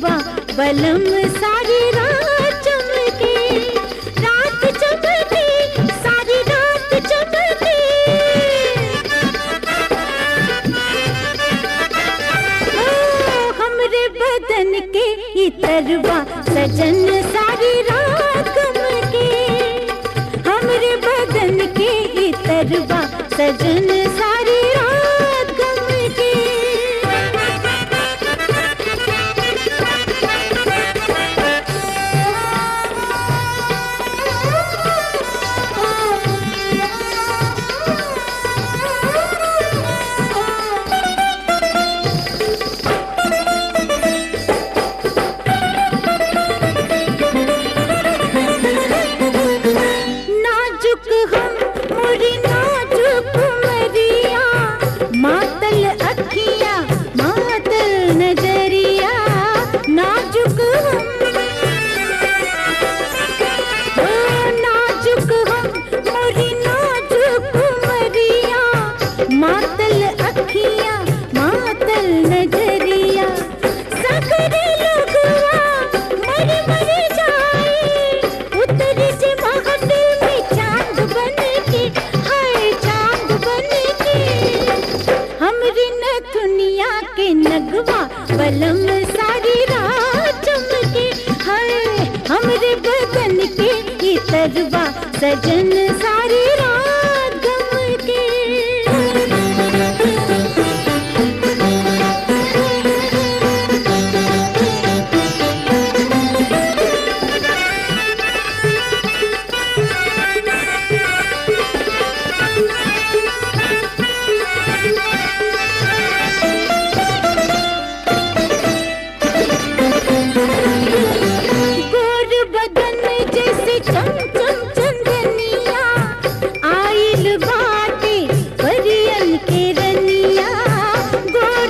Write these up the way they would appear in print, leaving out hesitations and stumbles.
नगवा बलम सारी रात चमके, रात चमके सारी रात चमके। ओ हमरे बदन के इतरवा सजन सारी रात गमके, हमरे बदन के इतरवा सजन सारी रात गमके। नाजुक हम मोरी नाजुक मरिया, मातल अखियाँ मातल नजरिया। नाजुक हम नाजुक हम मोरी नाजुक मरिया, मातल अखियाँ मातल नजरिया। सगरे लगवा मर मर जाए, उतर से महफिल में चांद बन के, हाय चांद बन के। हमरी न दुनिया के नगवा बलम सारी रात चमके, हाय हमरे बदन के इतरवा सजन सारी रात गमके। गोर बदन जैसे चमचम चंदनिया, आइल बाटे परियन के रनिया। गोर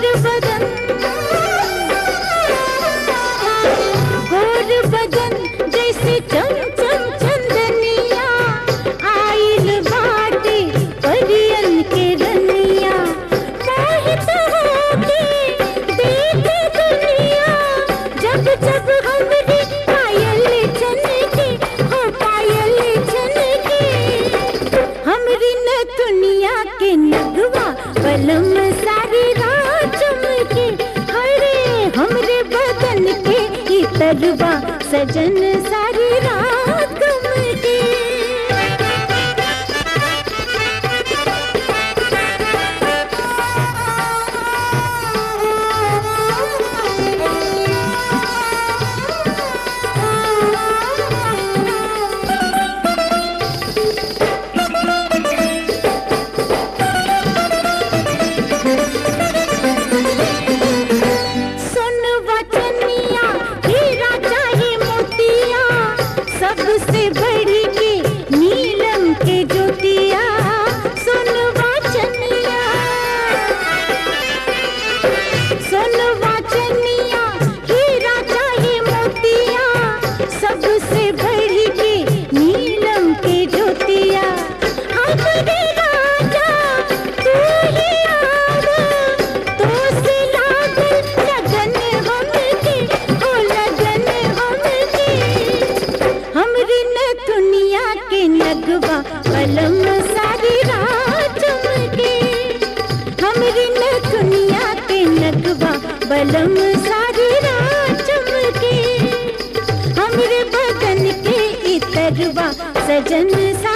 बदन जैसे चमचम चंदनिया, आइल बाटे परियन के रनिया। मोहित होके देखे दुनिया, जब जब हमरी पायल छनके, हो पायल छनके। हमरी न दुनिया के नगवा बलम सारी रात चमके, हरे हमरे बदन के इतरवा सजन सारी रात गमके। सोनवा चनिया हीरा चाहे मोतिया, सबसे बड़ी के नीलम के ज्योतिया। सोनवा चनिया हीरा चाहे मोतिया, सबसे बड़ी के नीलम के ज्योतिया। हमरे राजा तू ही आवा, तो से लागल लगन हमके, ओ लगन हमके। हमरी न दुनिया के नगवा बलम सारी रात चमके, हमरी न दुनिया के नगवा बलम सारी रात चमके। हमरे बदन के इतरवा सजन सा